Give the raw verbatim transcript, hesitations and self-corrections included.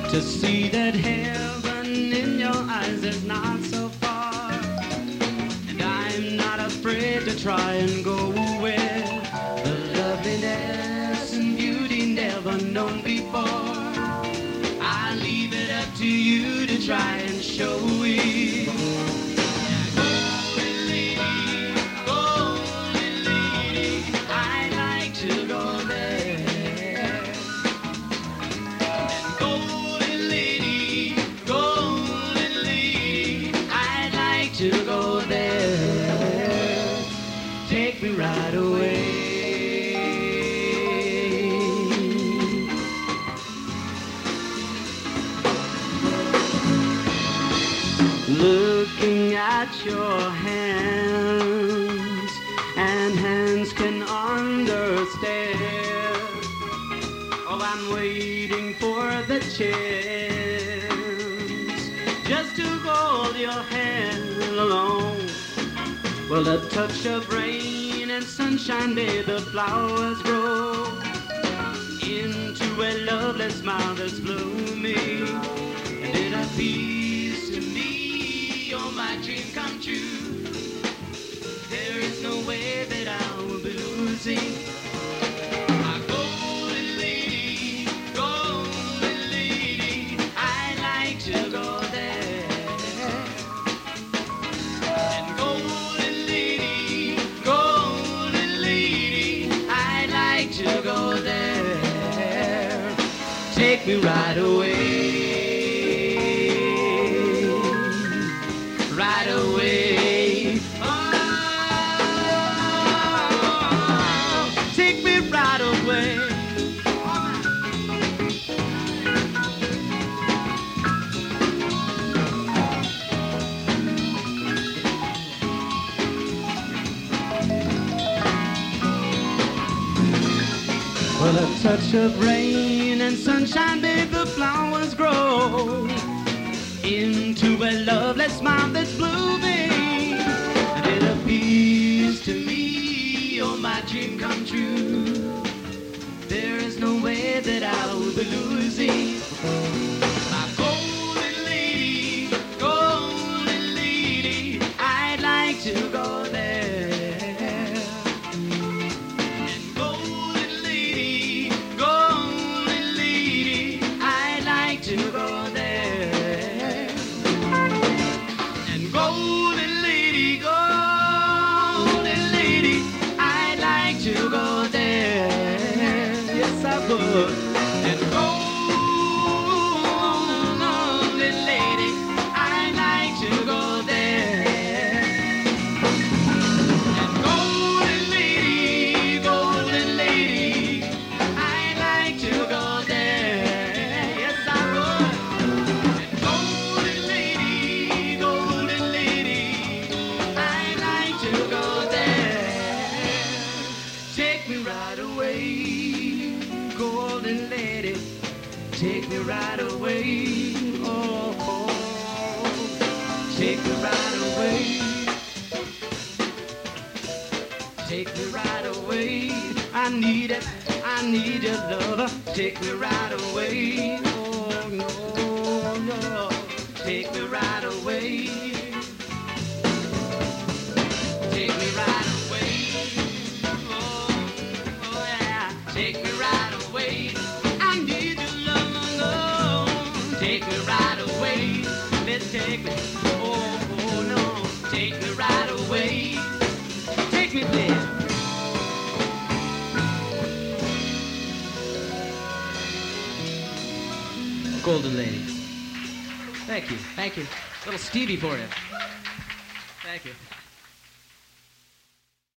to see that heaven in your eyes is not so far. And I'm not afraid to try and go where the loveliness and beauty never known before. I leave it up to you to try and show it. Golden lady, golden lady, I'd like to go there. And golden lady, golden lady, I'd like to go there. Take me right away. Looking at your hands, and hands can understand. Oh, I'm waiting for the chance just to hold your hand alone. Well, a touch of rain and sunshine made the flowers grow into a lovely smile that's blooming, and it appears to me you're my dream come true. There is no way that I will be losing my golden lady, golden lady, I'd like to go there. And golden lady, golden lady, I'd like to go there. Take me right away. Right away. Oh, take me right away. Well, a touch of rain and sunshine made the flowers grow into a lovely smile that's blooming, and it appears to me you're my dream come true. There is no way that I will be losing my golden lady, golden lady, I'd like to go there. And golden lady, golden lady, I'd like to go there. Golden lady, golden lady, I'd like to go there. Yes, I would. And golden lady, I'd like to go there. And golden lady, golden lady, I'd like to go there. Yes, I would. And golden lady, golden lady, I'd like to go there. Take me right away, golden lady, take me right away. Oh, oh, take me right away. Take me right away. I need it, I need your love. Take me right away. Oh, no, no, take me right away. Take me right away. Oh, oh yeah. Take me right away. I need your love, no. Take me right away. Let's take me. Oh, oh no. Take me right away. Take me there. Golden lady. Thank you. Thank you. Little Stevie for you. Thank you.